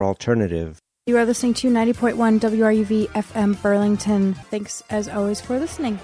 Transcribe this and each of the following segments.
alternative. You are listening to 90.1 WRUV FM Burlington. Thanks, as always, for listening.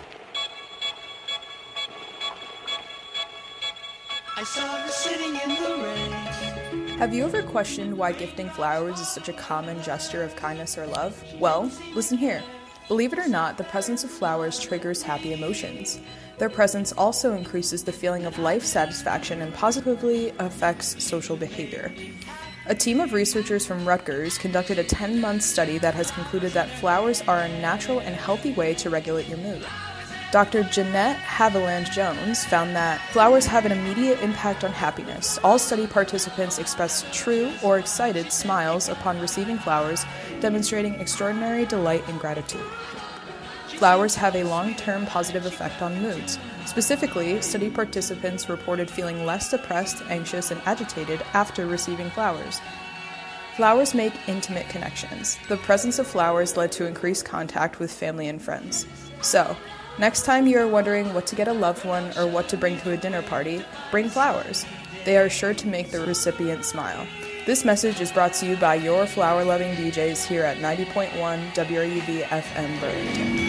I saw her sitting in the rain. Have you ever questioned why gifting flowers is such a common gesture of kindness or love? Well, listen here. Believe it or not, the presence of flowers triggers happy emotions. Their presence also increases the feeling of life satisfaction and positively affects social behavior. A team of researchers from Rutgers conducted a 10-month study that has concluded that flowers are a natural and healthy way to regulate your mood. Dr. Jeanette Haviland-Jones found that flowers have an immediate impact on happiness. All study participants expressed true or excited smiles upon receiving flowers, demonstrating extraordinary delight and gratitude. Flowers have a long-term positive effect on moods. Specifically, study participants reported feeling less depressed, anxious, and agitated after receiving flowers. Flowers make intimate connections. The presence of flowers led to increased contact with family and friends. So, next time you are wondering what to get a loved one or what to bring to a dinner party, bring flowers. They are sure to make the recipient smile. This message is brought to you by your flower-loving DJs here at 90.1 WRUV FM Burlington.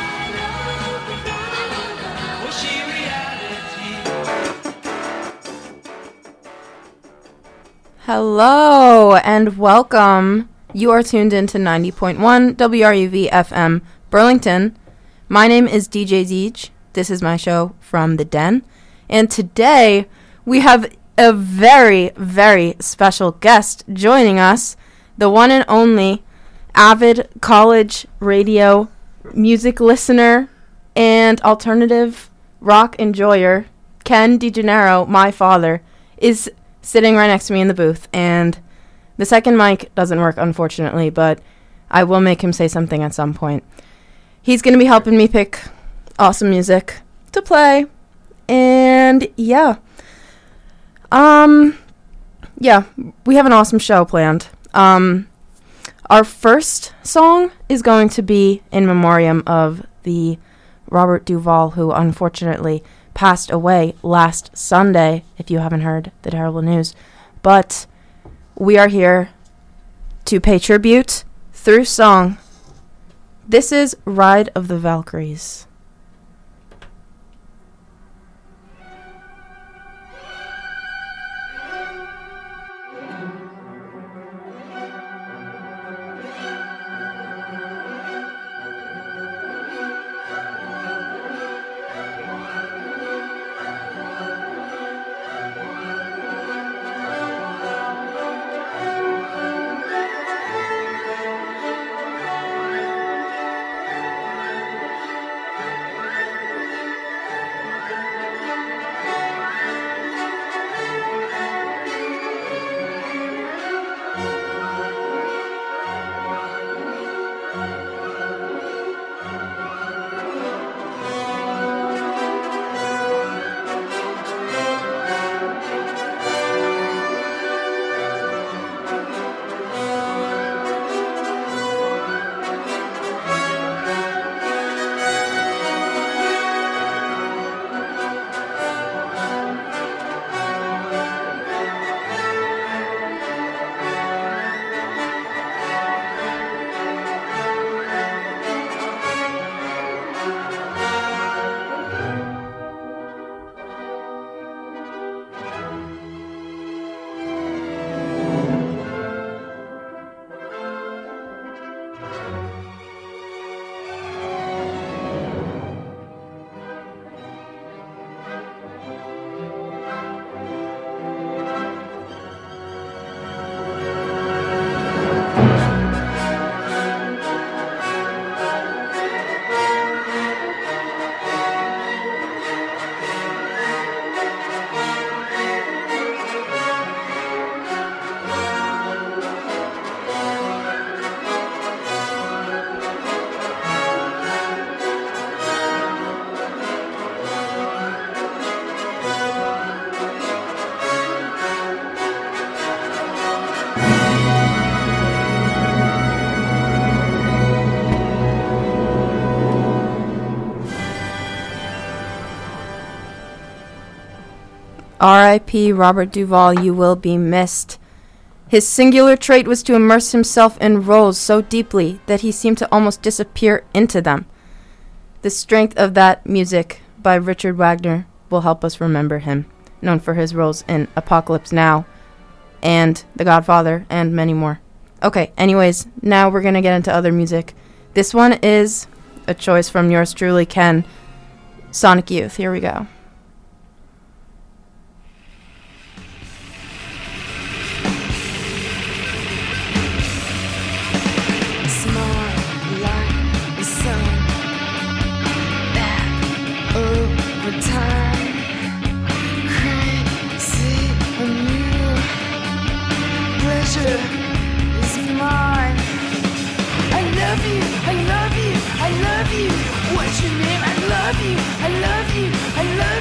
Hello and welcome. You are tuned in to 90.1 WRUV FM Burlington. My name is DJ Zeech. This is my show from the Den. And today we have a very, very special guest joining us, the one and only avid college radio music listener and alternative rock enjoyer, Ken DeGennaro, my father, is sitting right next to me in the booth. And the second mic doesn't work, unfortunately, but I will make him say something at some point. He's going to be helping me pick awesome music to play. And yeah, we have an awesome show planned. Our first song is going to be in memoriam of the Robert Duvall, who unfortunately passed away last Sunday, if you haven't heard the terrible news. But we are here to pay tribute through song. This is Ride of the Valkyries. R.I.P. Robert Duvall, you will be missed. His singular trait was to immerse himself in roles so deeply that he seemed to almost disappear into them. The strength of that music by Richard Wagner will help us remember him, known for his roles in Apocalypse Now and The Godfather and many more. Okay, anyways, now we're going to get into other music. This one is a choice from yours truly, Ken, Sonic Youth. Here we go. What's your name? I love you. I love you. I love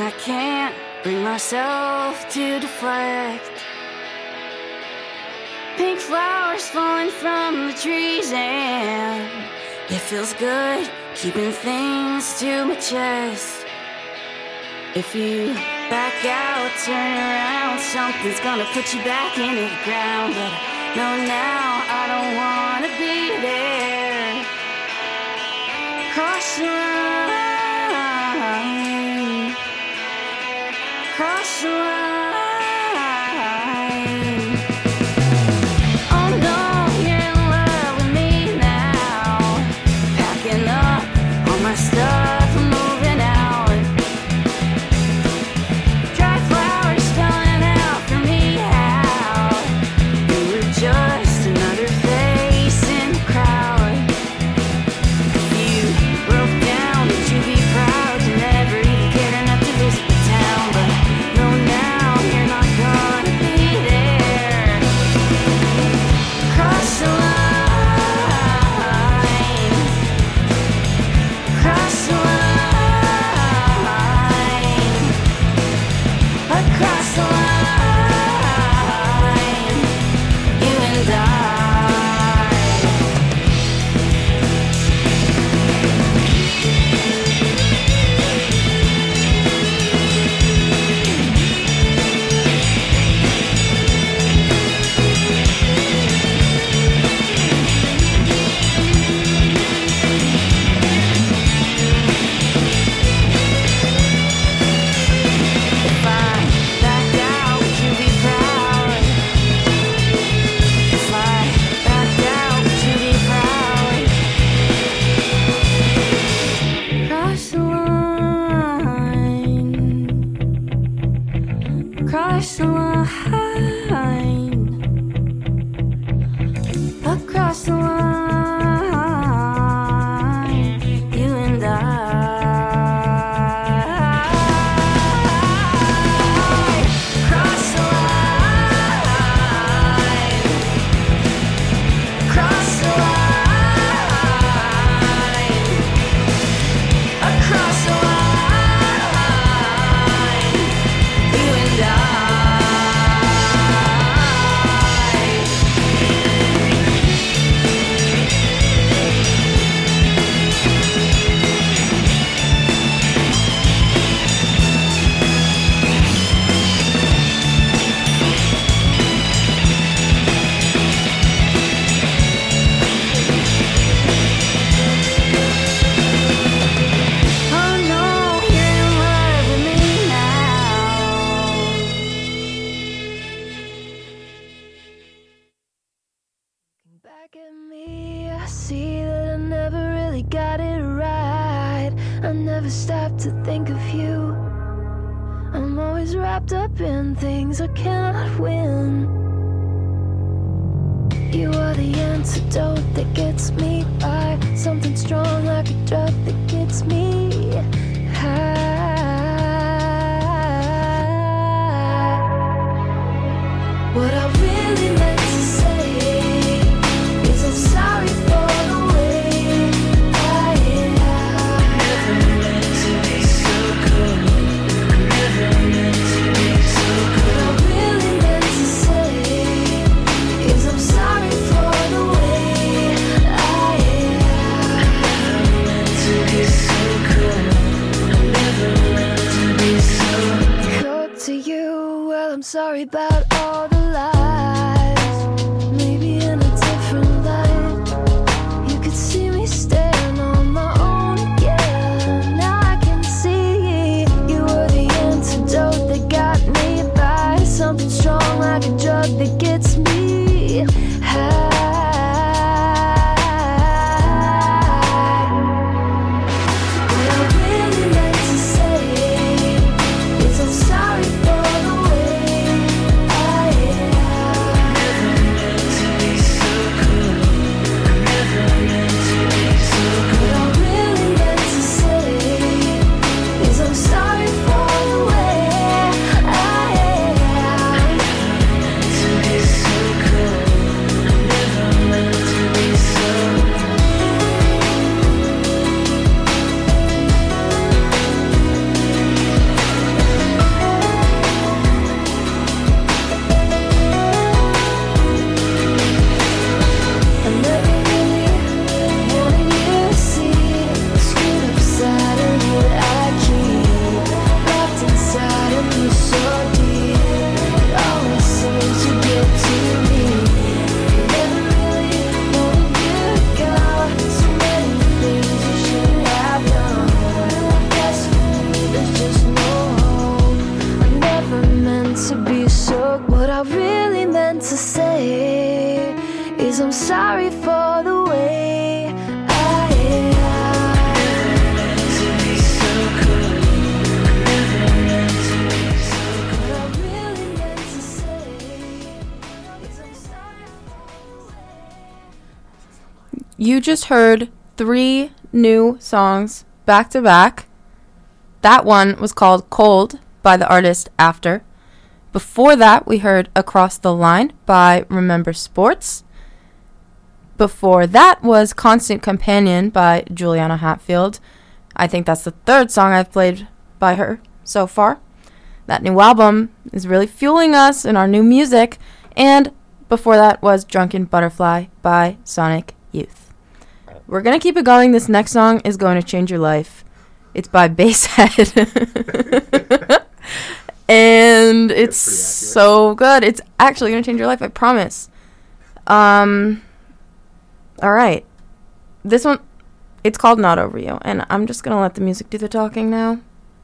I can't bring myself to deflect. Pink flowers falling from the trees, and it feels good keeping things to my chest. If you back out, turn around, something's gonna put you back into the ground. But I know now I don't wanna be there. Cross the line, cross the line. Oh no, you're in love with me now. Packing up all my stuff and moving out. Dry flowers spelling out for me how you were just another face in the crowd. You broke down, would you be proud? You never even cared enough to visit the town. But no, now you're not gonna be there. Cross the line, cross the line, across the line, you and I. If I backed out, would you be proud? If I backed out, would you be proud? Cross the line, cross the line, across the line, you and I. Cross the line, cross the line, across the line, you and I. Oh no, you're in love with me now. Looking back at me, I see that I never really got it right. I never stopped to think of you. I'm always wrapped up in things I cannot win. You are the antidote that gets me by, something strong like a drug that gets me high. What I really meant to say is I'm sorry for the way I am. Never meant to be so cold. Never meant to be so cold. What I really meant to say is I'm sorry for the way I am. Never meant to be so cold. Never meant to be so cold to you. Well, I'm sorry about all the lies. Maybe in a different light, you could see me stand on my own again. Now I can see you were the antidote that got me by, something strong like a drug that gets me high. What I really meant to say is I'm sorry for the way I am. sorry for the way I am. What I really meant to say is I'm sorry for the way. You just heard 3 new songs back to back. That one was called Cold by the artist After. Before that, we heard Across the Line by Remember Sports. Before that was Constant Companion by Juliana Hatfield. I think that's the 3rd song I've played by her so far. That new album is really fueling us in our new music. And before that was Drunken Butterfly by Sonic Youth. We're going to keep it going. This next song is going to change your life. It's by Basshead. And it's so good. It's actually going to change your life, I promise. Alright. This one, it's called Not Over You. And I'm just going to let the music do the talking now.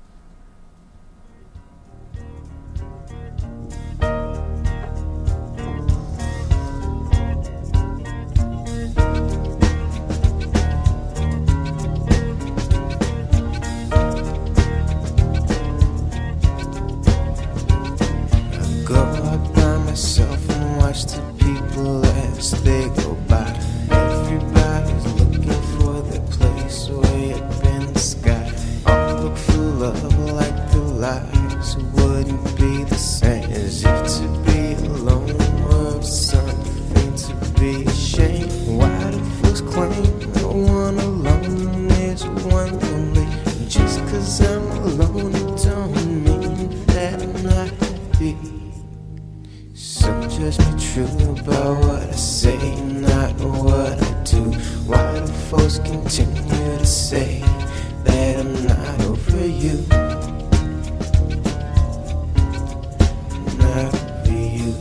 Go out by myself and watch the people as they go by. Everybody's looking for their place way up in the sky. All look for love like the lives wouldn't be the same. As if to be alone or something to be ashamed. Why do folks claim no one alone is one lonely? Just 'cause I'm alone it don't mean that I'm not happy. So judge me true about what I say, not what I do. Why do folks continue to say that I'm not over you? Not over you.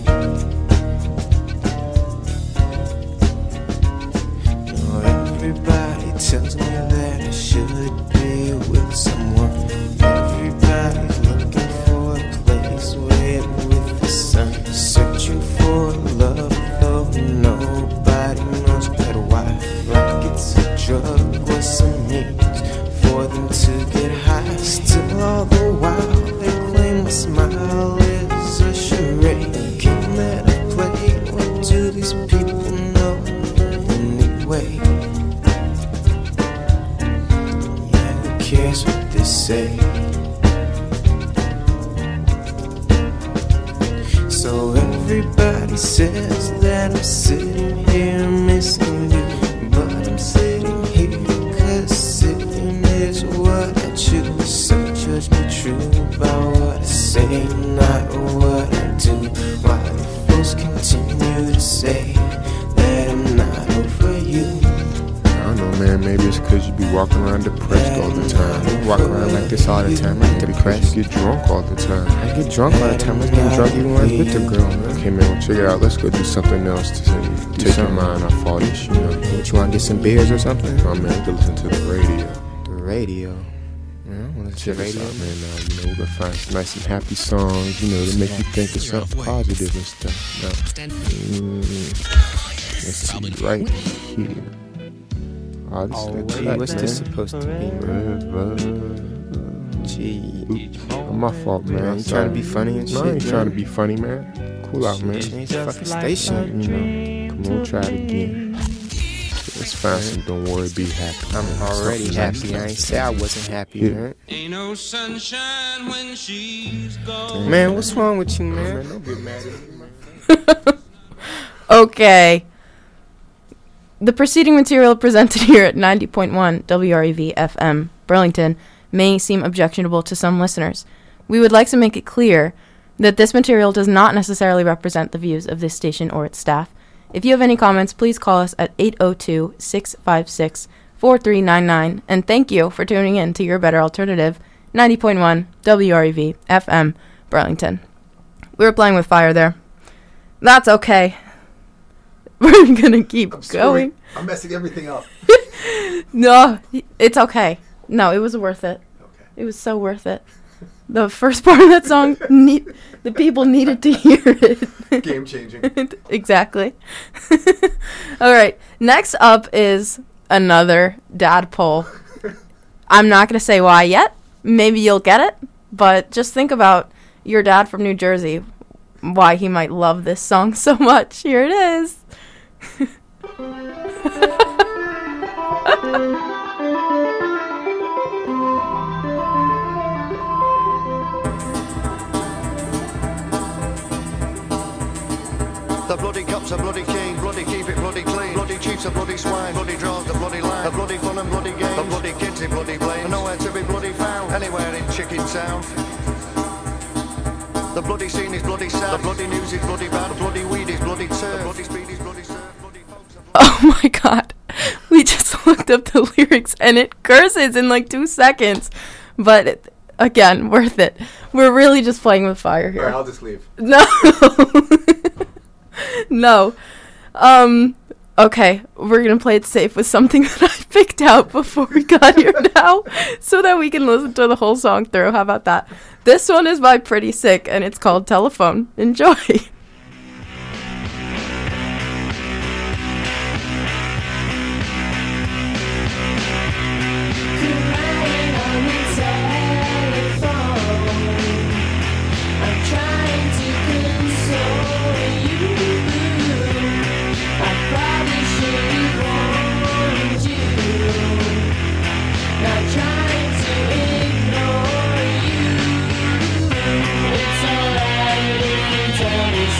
Oh, everybody tells me that I should be with someone. Everybody's looking for a place way up with the sun. Searching for love, though nobody knows better why. Like it's a drug or some means for them to get high. Still all the while they claim my smile is a charade. The game that I played, what do these people know anyway? Yeah, who cares what they say? So everybody says that I'm sitting here missing you, but I'm sitting here 'cause sitting is what I choose. So judge me true about what I say, not what I do. Why do folks continue to say that I'm not over you? I don't know, man. Maybe it's 'cause you be walking around depressed all the time. You walk around like this all the time. I'm depressed. You get drunk all the time. I get drunk all the time. Let's get drunk even when I'm with the girl, man. Okay, man, well, check it out. Let's go do something else to take your mind off all this, you know. What, you want to get some beers or something? Oh, man, you can listen to the radio. The radio. Yeah, I want to Check the this radio. out, man. You know, we're going to find some nice and happy songs, you know, to make you think of something positive and stuff. Now, let's see, right here. Oh, this is the Gee, track, what's man. this supposed to be, man? River. Gee. Oops, my fault, man. You trying to be funny and No, I shit, ain't man. trying to be funny, man. Cool out, man. Change the fucking station. You know, come on, try it again. Let's find some Don't Worry, Be Happy. I'm already Something happy. nice. I ain't say I wasn't happy, Yeah. man. Ain't no sunshine when she's gone. Man, what's wrong with you, Man, man? don't get mad at me, man. Okay. The preceding material presented here at 90.1 WREV FM Burlington may seem objectionable to some listeners. We would like to make it clear that this material does not necessarily represent the views of this station or its staff. If you have any comments, please call us at 802-656-4399. And thank you for tuning in to your better alternative, 90.1 WREV FM Burlington. We were playing with fire there. That's okay. We're gonna keep going. I'm messing everything up. No, it's okay. No, it was worth it. Okay. It was so worth it. The first part of that song, the people needed to hear it. Game changing. Exactly. All right. Next up is another dad poll. I'm not going to say why yet. Maybe you'll get it. But just think about your dad from New Jersey, why he might love this song so much. Here it is. The bloody cops are bloody keen, bloody keep it bloody clean, bloody chiefs are bloody swine, bloody draws the bloody line, a bloody fun and bloody games, the bloody kids in bloody blames, nowhere to be bloody found, anywhere in Chicken Town. The bloody scene is bloody sad, the bloody news is bloody bad, the bloody weed is bloody turf, the bloody speed is bloody surf, bloody folks are Oh my god. We just looked up the lyrics and it curses in like 2 seconds. But again, worth it. We're really just playing with fire here. Alright, I'll just leave. No. No. Okay, we're gonna play it safe with something that I picked out before we got here now, so that we can listen to the whole song through. How about that? This one is by Pretty Sick, and it's called Telephone. Enjoy. Crying on the telephone. I'm trying to console you. I probably should have warned you. Not trying to ignore you. It's alright if you tell me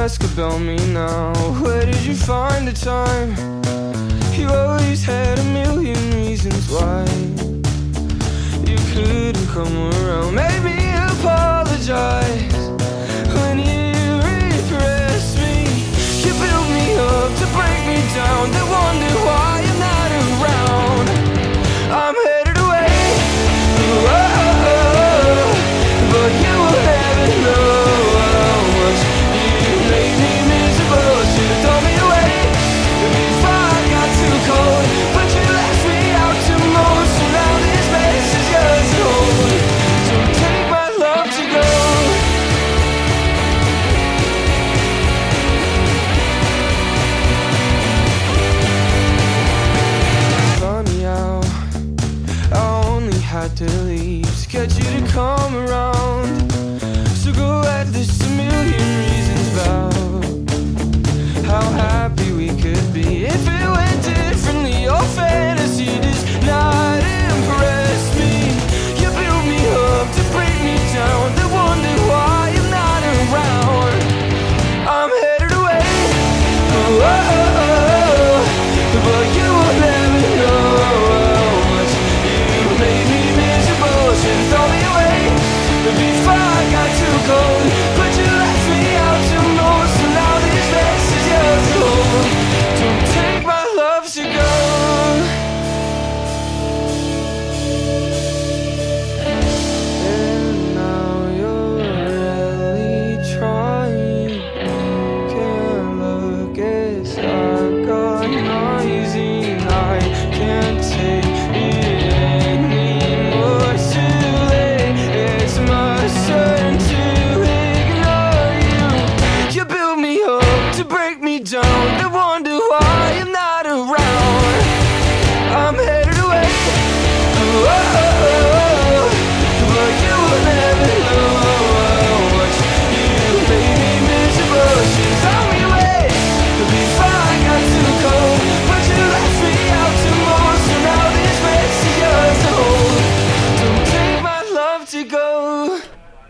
ask about me now? Where did you find the time? You always had a million reasons why you couldn't come around. Made me apologize when you repressed me. You built me up to break me down, then wonder why you're not around. I'm headed away, whoa, but you will never know how much you made me miserable. Should've thrown me away before I got too cold, but you left me out to mold. So now this mess is yours to hold. So take my love to go. Funny how I only had to leave to get you to come around. So go at this a million reasons about how happy we could be if it went differently. Your fantasy does not impress me. You build me up to break me down, then wonder why I'm not around. I'm headed away, oh, but you will never know how much you made me miserable. Should've thrown me away before I got too cold, but you left me out to mold. So now this mess is yours to hold. Don't take my love to go. And now you're really trying. Can't look, it's dark, got noisy. I can't take it anymore. It's too late, it's my turn to ignore you. You build me up to break me down, then wonder why I'm not around. I'm headed away, oh, but you will never know how much you made me miserable. Should've thrown me away before I got too cold, but you left me out to mold. So now this mess is yours to hold. Don't take my love to go.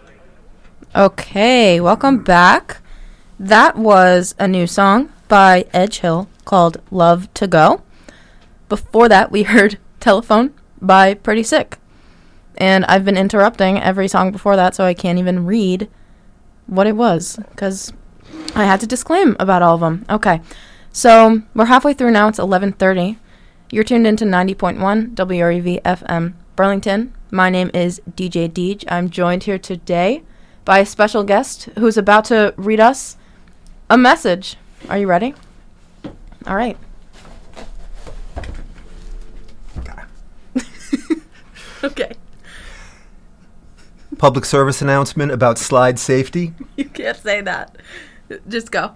Okay, welcome back. That was a new song by Edge Hill called Love to Go. Before that, we heard Telephone by Pretty Sick. And I've been interrupting every song before that, so I can't even read what it was, because I had to disclaim about all of them. Okay, so we're halfway through now. It's 11:30. You're tuned into 90.1 WREV FM Burlington. My name is DJ Deej. I'm joined here today by a special guest who's about to read us a message. Are you ready? All right. Okay. Public service announcement about slide safety. You can't say that. Just go.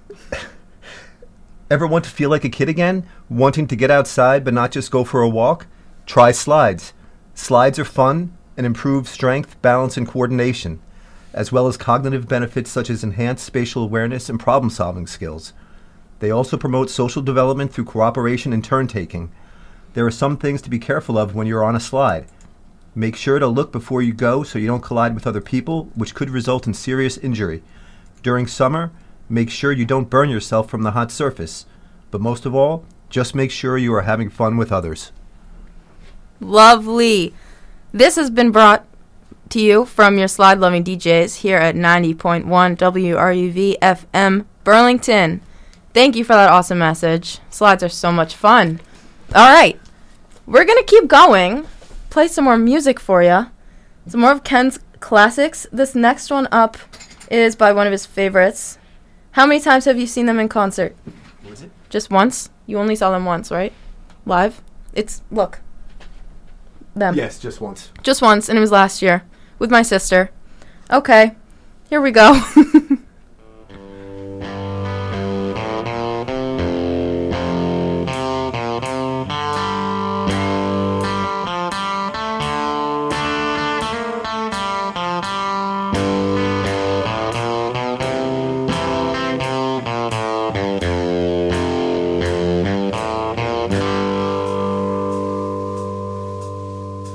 Ever want to feel like a kid again? Wanting to get outside but not just go for a walk? Try slides. Slides are fun and improve strength, balance, and coordination, as well as cognitive benefits such as enhanced spatial awareness and problem-solving skills. They also promote social development through cooperation and turn-taking. There are some things to be careful of when you're on a slide. Make sure to look before you go so you don't collide with other people, which could result in serious injury. During summer, make sure you don't burn yourself from the hot surface. But most of all, just make sure you are having fun with others. Lovely. This has been brought to you from your slide-loving DJs here at 90.1 WRUV FM Burlington. Thank you for that awesome message. Slides are so much fun. All right. We're going to keep going. Play some more music for you. Some more of Ken's classics. This next one up is by one of his favorites. How many times have you seen them in concert? What is it? Just once? You only saw them once, right? Live? It's, look. Them. Yes, just once. Just once, and it was last year. With my sister. Okay. Here we go.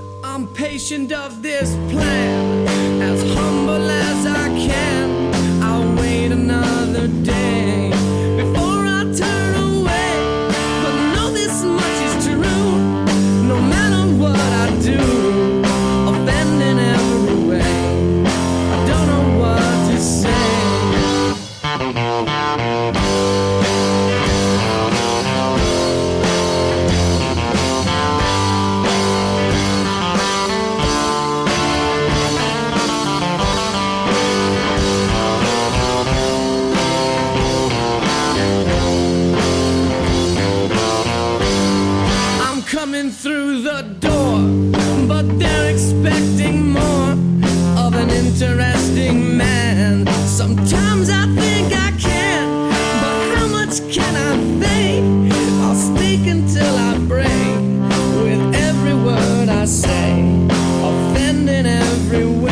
Of this plan, as humble as I can, I Sometimes I think I can, but how much can I think? I'll speak until I break, with every word I say, offending every way.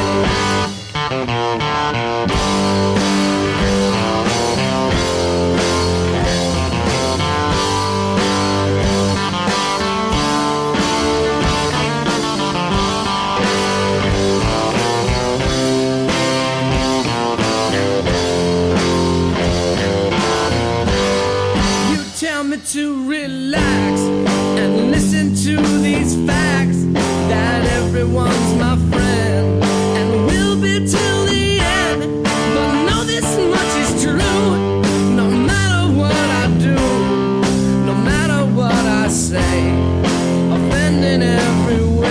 To relax and listen to these facts that everyone's my friend and will be till the end. But know this much is true: no matter what I do, no matter what I say, offending every way.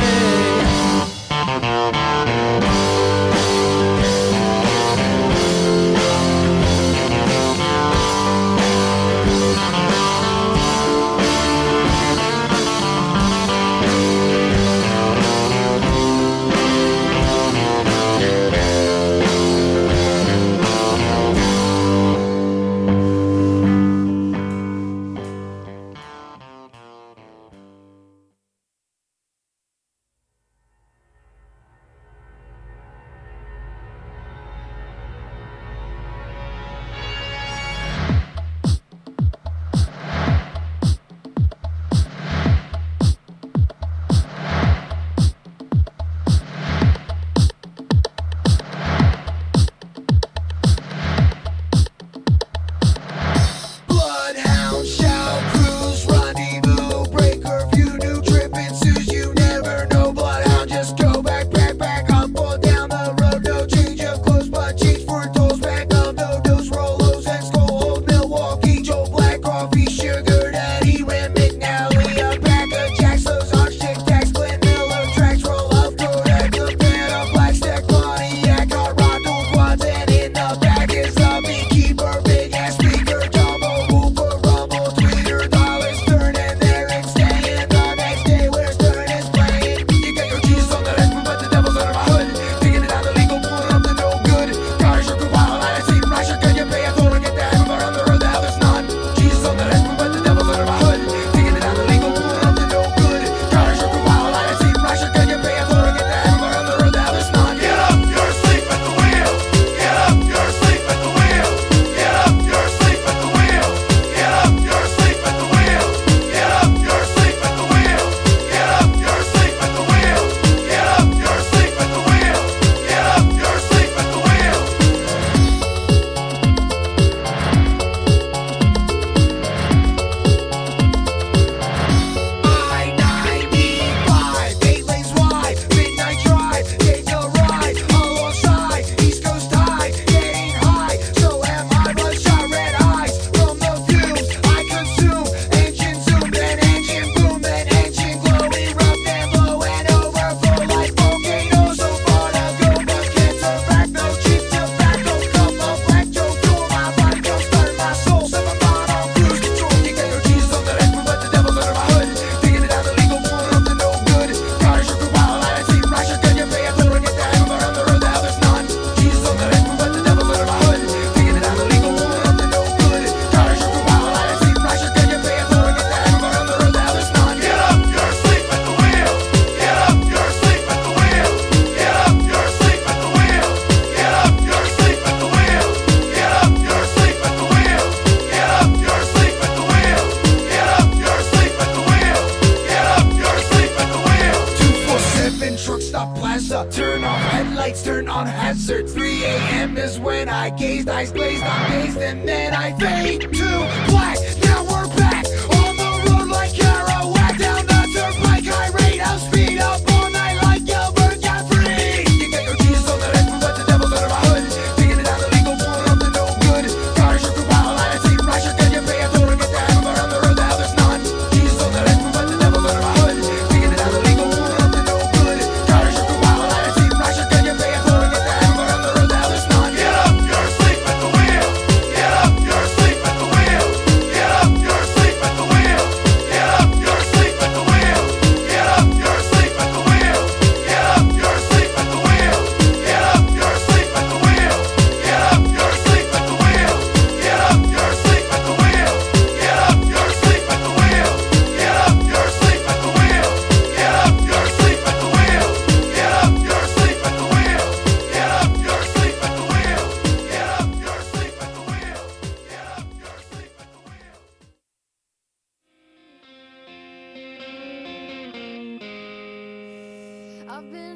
Turn on hazard. 3 a.m. is when I gazed, eyes glazed, I'm dazed, and then I fade to black. Now we're back on the road like Kerouac, down the turnpike, high rate of speed, up all night like Gilbert Gottfried. You get your Jesus on the head, but the devil's under my hood, taking it out illegal, pulling up to no good. Car shook around, I see Russia, can you pay a toll to get the heaven, but on the road the hell there's none. Jesus on the head, but the devil's under my hood, taking it out illegal, pulling up to no good. Car shook around, I see Russia, can you pay a toll to get the heaven, but on the road the hell there's none. Get up, you're asleep at the wheel. Get up, you're asleep at the wheel. Get up, you're asleep at the wheel. Get up, you're asleep at the wheel. Get up, you're asleep at the wheel.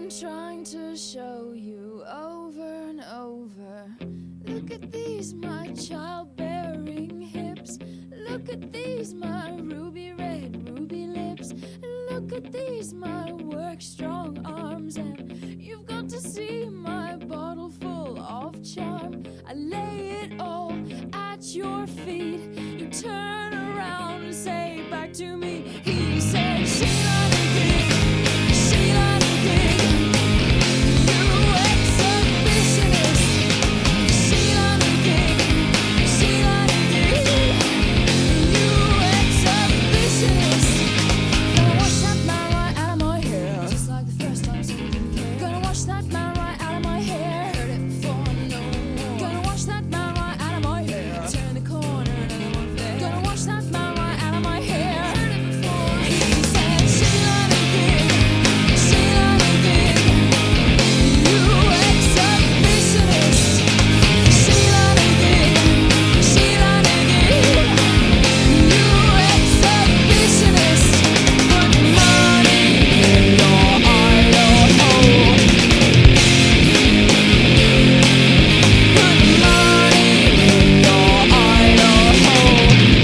been trying to show you over and over. Look at these, my childbearing hips. Look at these, my ruby red, ruby lips. Look at these, my work strong arms. And you've got to see my bottle full of charm. I lay it all at your feet. You turn around and say back to me. He said, Sheila the King, Sheila the King, you exhibitionist. Sheila the King, Sheila the King, you exhibitionist. Gonna wash that man right out of my hair, just like the first time something came. Gonna wash that man right out of my hair, heard it before, no more. Gonna wash that man right out of my hair, turn the corner, another one there. Gonna wash that man right out of my hair, heard it before. He said, Sheila the King, Sheila the King, you exhibitionist. Sheila the King, Sheila the King, you exhibitionist. Put money in your idol hole. Put money in your idol hole.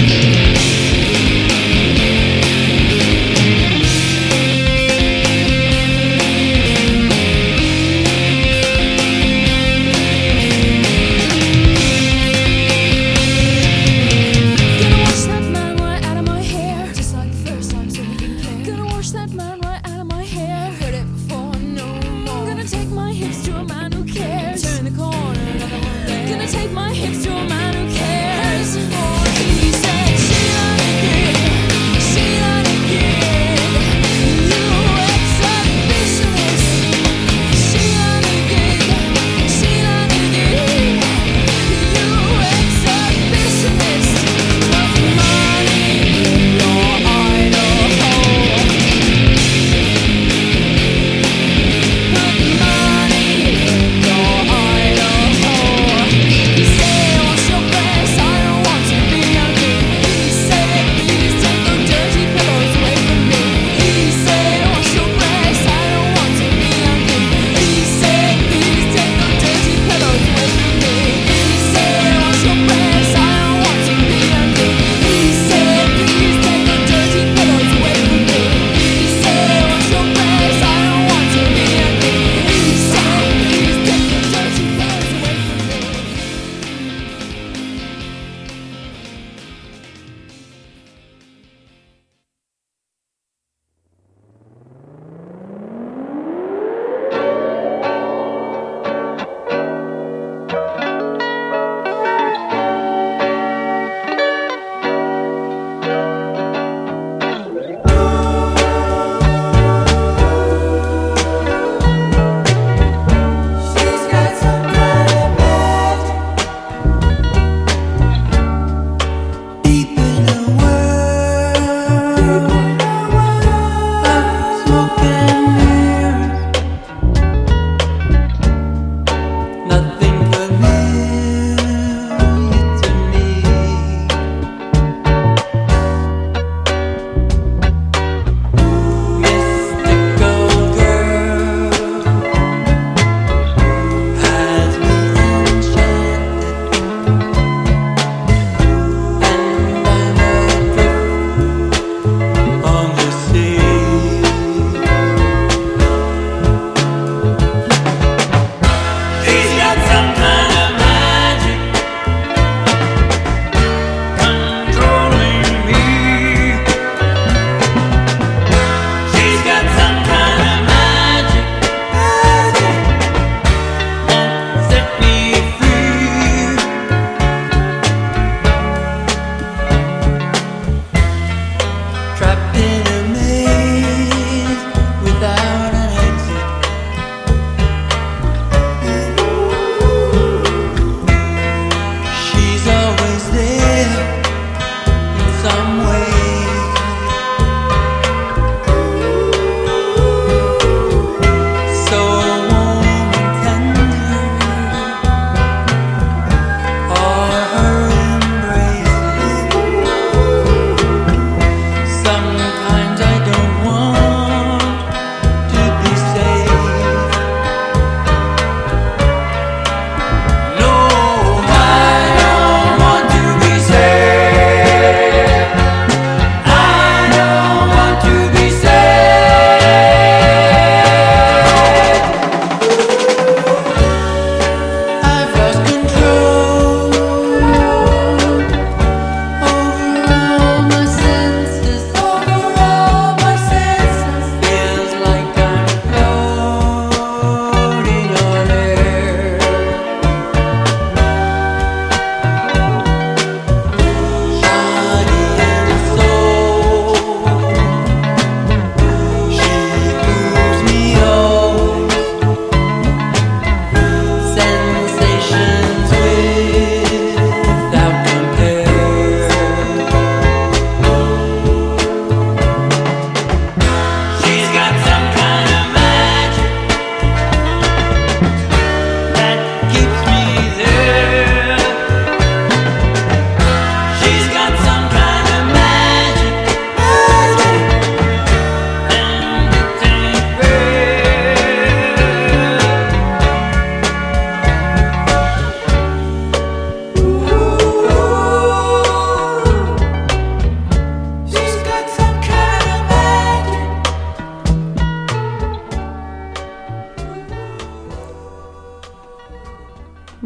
Gonna wash that man right out of my hair, just like the first time something came. Gonna wash that man right out of my hair, heard it before, no more. Gonna take my hips to a man who cares, turn the corner, another one there. Gonna take my hips to a man who cares. He said, Sheila the King, Sheila the King, you exhibitionist. Sheila the King, Sheila the King, you exhibitionist. Put money in your idol hole. Put money in your idol hole. Stay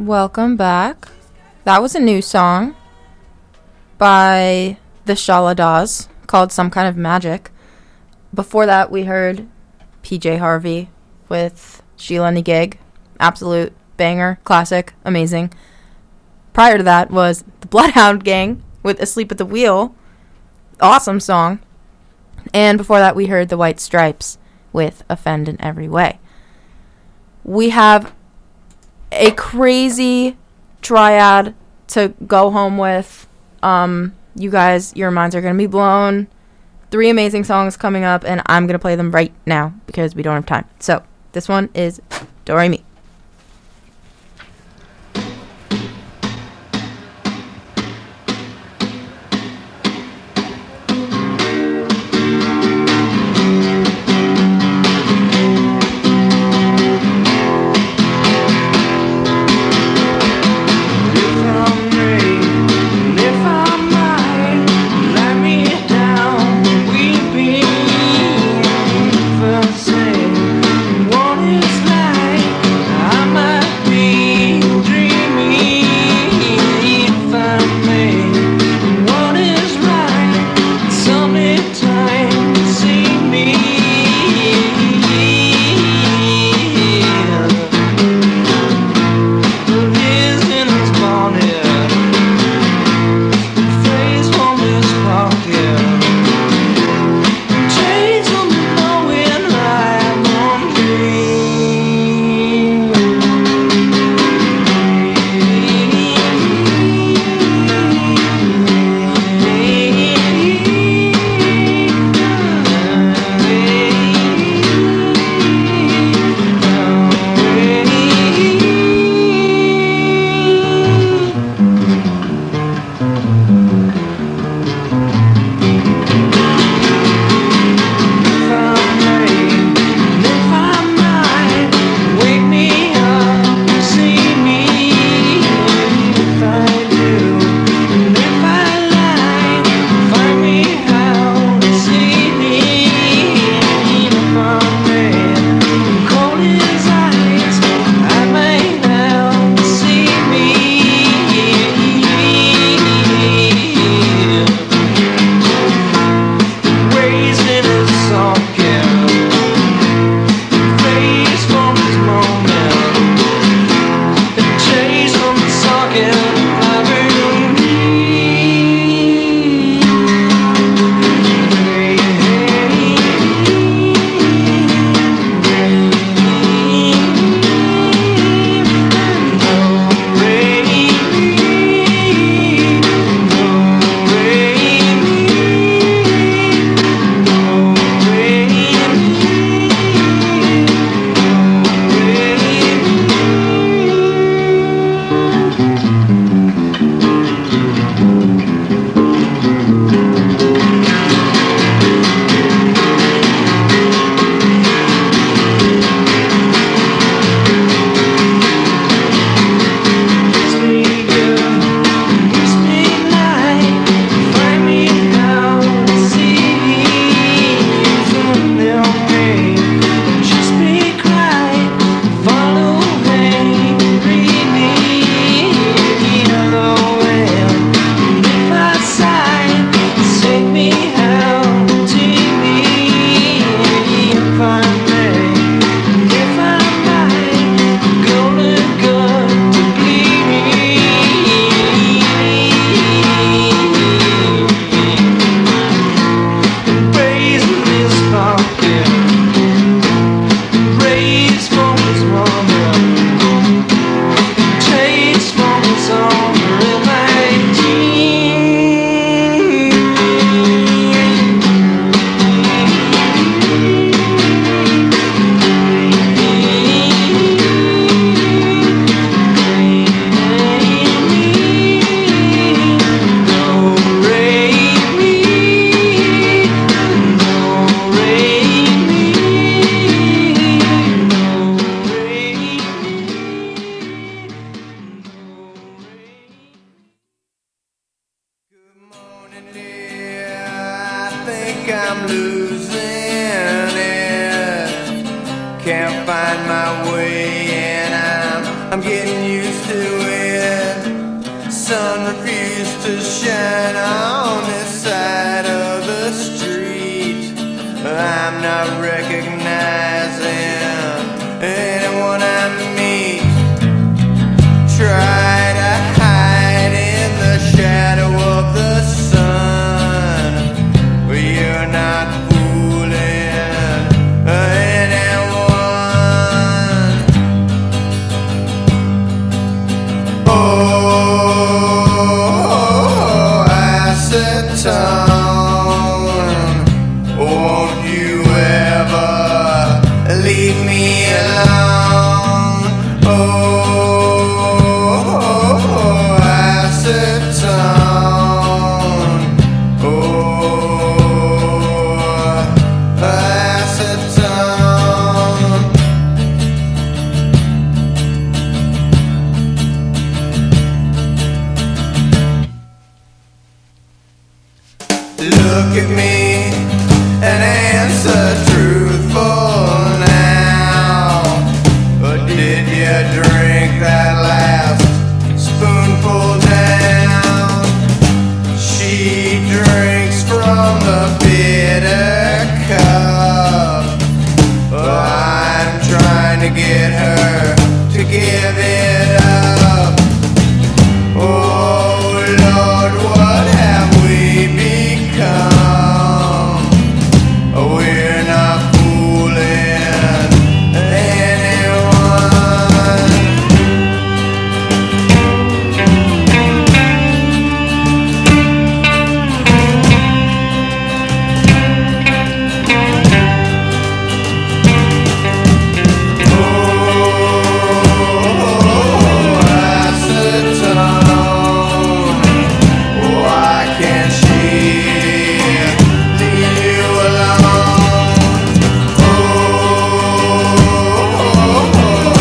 Welcome back. That was a new song by the Shaladas called Some Kind of Magic. Before that, we heard PJ Harvey with Sheila Nigig. Absolute banger, classic, amazing. Prior to that was the Bloodhound Gang with Asleep at the Wheel. Awesome song. And before that, we heard the White Stripes with Offend in Every Way. We have a crazy triad to go home with. You guys, your minds are going to be blown. 3 amazing songs coming up, and I'm going to play them right now because we don't have time. So, this one is Do Re Mi. I'm losing it. Can't find my way, and I'm getting used to sun refused to shine on this side of the street. I'm not recognizing anyone I meet. Try to hide in the shadow of the sun. Well, you're not fooling anyone. Oh, acetone, won't you ever leave me alone? Oh, acetone, oh, acetone. Look at me and answer truthful now. Or did you drink that last spoonful down? She drinks from the bitter cup. I'm trying to get her to give it up. Oh Lord, what have we become? We're not fooling anyone. Oh, acetone, why can't she leave you alone? Oh,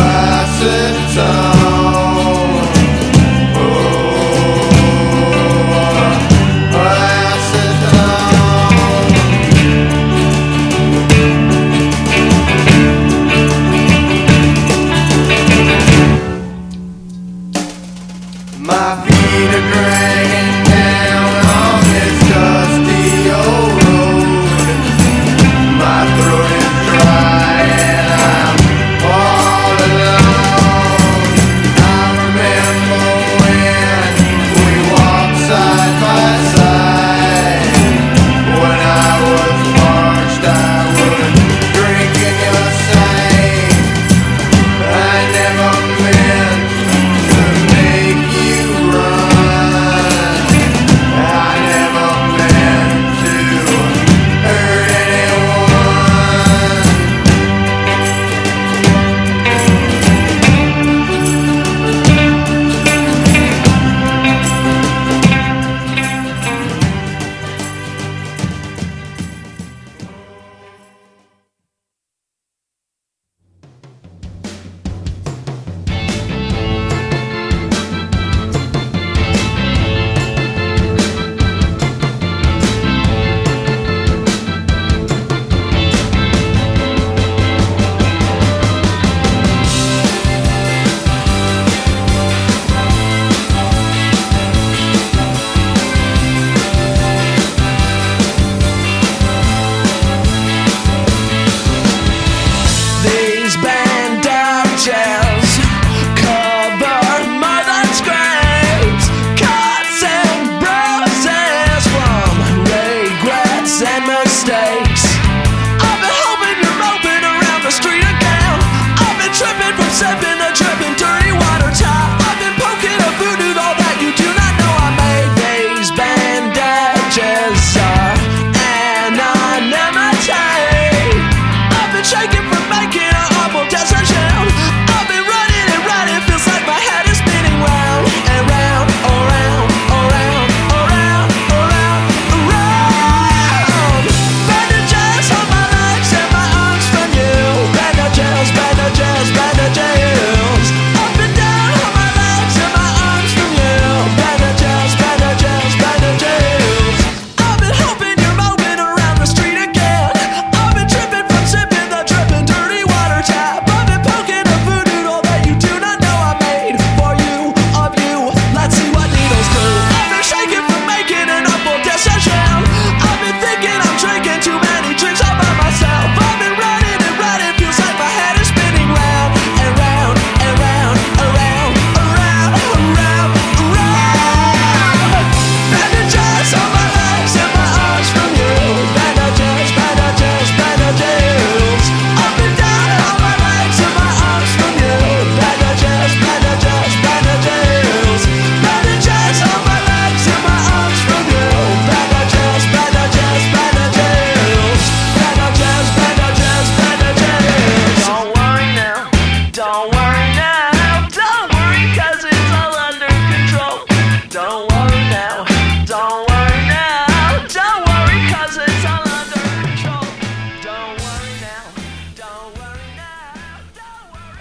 acetone, oh, acetone. My feet are dragging down on this dusty old road. My throat is dry and I'm all alone. I remember when we walked side by side. When I was parched, I would drink in your sight. I never meant to make you run.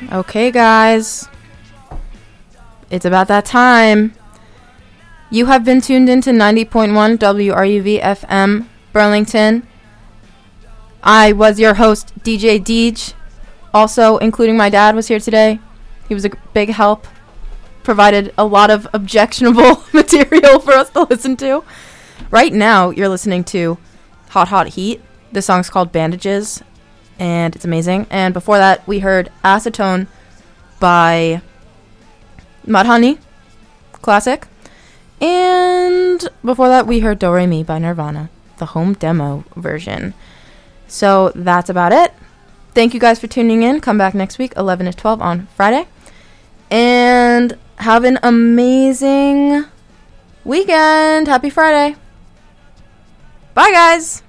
Okay, guys. It's about that time. You have been tuned into 90.1 WRUV FM Burlington. I was your host, DJ Deej. Also, including my dad, was here today. He was a big help. Provided a lot of objectionable material for us to listen to. Right now, you're listening to Hot Hot Heat. The song's called Bandages, and it's amazing. And before that, we heard Acetone by Mudhoney, classic. And before that, we heard Do Re Mi by Nirvana, the home demo version. So that's about it. Thank you guys for tuning in. Come back next week, 11 to 12 on Friday. And have an amazing weekend. Happy Friday. Bye, guys.